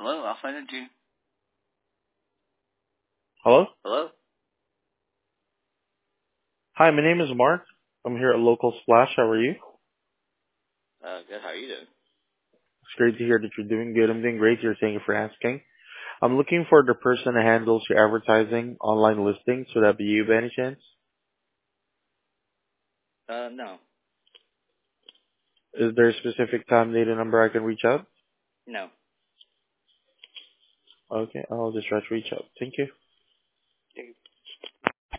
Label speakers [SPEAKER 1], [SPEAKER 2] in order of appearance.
[SPEAKER 1] Hello, I'll find it to you.
[SPEAKER 2] Hello?
[SPEAKER 1] Hello?
[SPEAKER 2] Hi, my name is Mark. I'm here at Local Splash. How are you?
[SPEAKER 1] Good. How are you doing?
[SPEAKER 2] It's great to hear that you're doing good. I'm doing great here. Thank you for asking. I'm looking for the person that handles your advertising, online listings. Would that be you by any chance?
[SPEAKER 1] No.
[SPEAKER 2] Is there a specific time, date, and number I can reach out?
[SPEAKER 1] No.
[SPEAKER 2] Okay, I'll just try to reach out. Thank you.